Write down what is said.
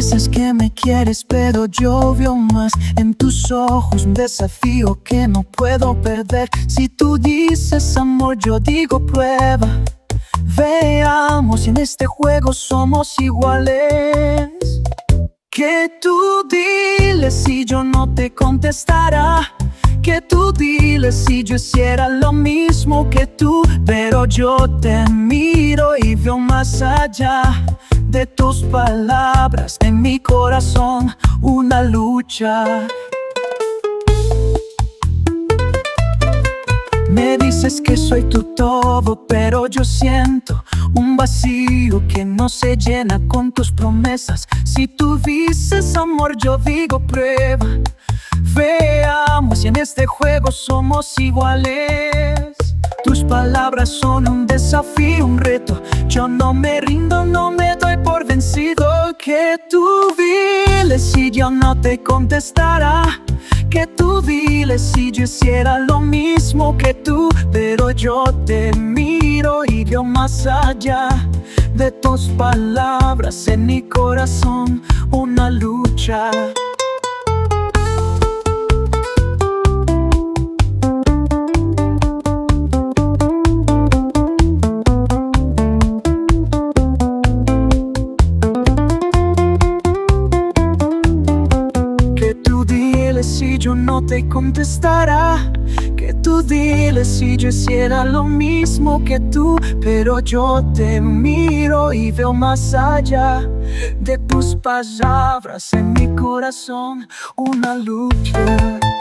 dices que me quieres, pero yo veo más en tus ojos, un desafío que no puedo perder. Si tú dices amor, yo digo prueba. Veamos si en este juego somos iguales. Que tú diles si yo no te contestara. Que tú diles si yo hiciera lo mismo que tú. Pero yo te miro y veo más allá de tus palabras. En mi corazón una lucha. Me dices que soy tu todo, pero yo siento un vacío que no se llena con tus promesas. Si tú dices amor, yo digo prueba. Veamos si en este juego somos iguales. Tus palabras son un desafío, un reto. Yo no me rindo, no me doy por vencido. Que tú diles si yo no te contestara. Que tú diles si yo hiciera lo mismo que tú. Pero yo te miro y veo más allá de tus palabras. En mi corazón una lucha. Si yo no te contestara, que tú diles si yo hiciera lo mismo que tú. Pero yo te miro y veo más allá de tus palabras. En mi corazón una lucha.